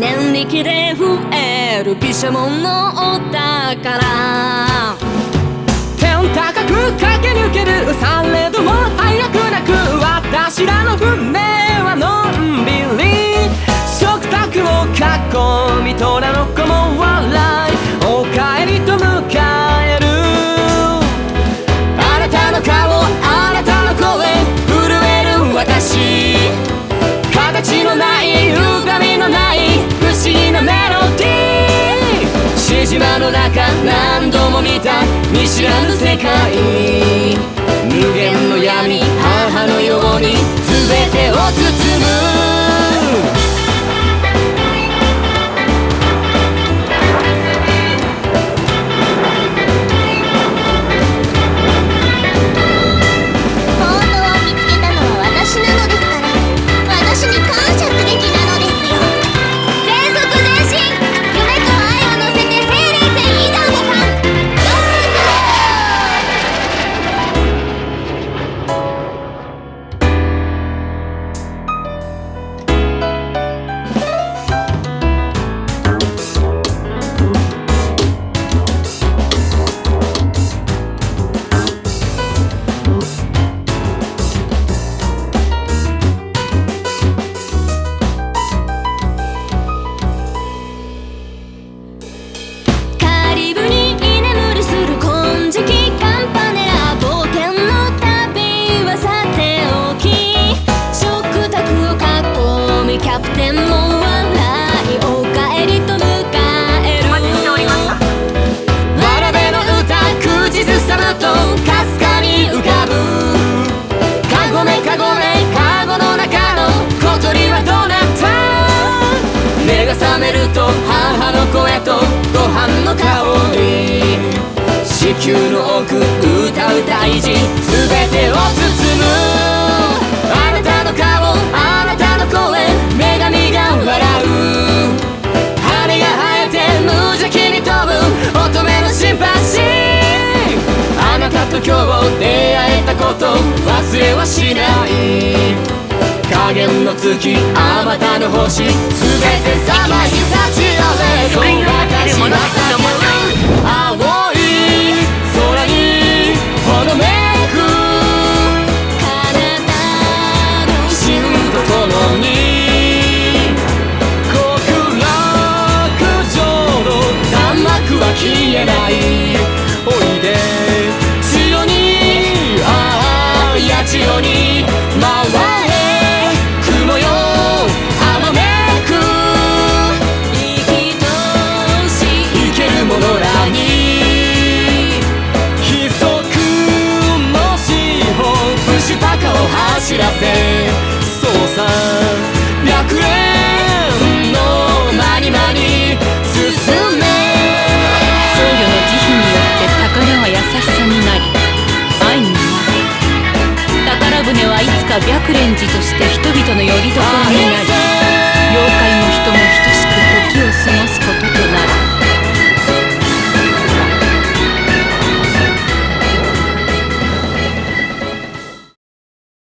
念力で増える毘沙門のお宝。 天高く駆け抜けるされども早くなく私らの船はのんびり食卓を囲み虎の子も笑いお帰りと迎える。あなたの顔あなたの声震える私、形のない歪みのない不思議なメロディー。獅子島の中何度も見た見知らぬ世界、無限の闇母のように全てを包む。 キャプテンも笑いお帰りと迎える。わらべの歌口ずさむとかすかに浮かぶ。かごめかごめかごの中の小鳥はどうなった。目が覚めると母の声とご飯の香り、子宮の奥歌う大事全てを包む。あなたの顔あなたの声女神が笑う。羽が生えて無邪気に飛ぶ乙女のシンパシー。あなたと今日出会えたこと忘れはしない。影の月あまたの星全てさまに立ち上れ。そう私は叫ぶ青い空にほのめくともに極楽城の弾幕は消えない。おいで千代にああ八千代に回れ雲よあまめく生きとし生ける者らに貴族の資本不死バカを走らせ。そうさ白蓮の間に間に進め。 僧侶の慈悲によって宝は優しさになり愛になる。宝船はいつか白蓮寺として人々の拠り所になる。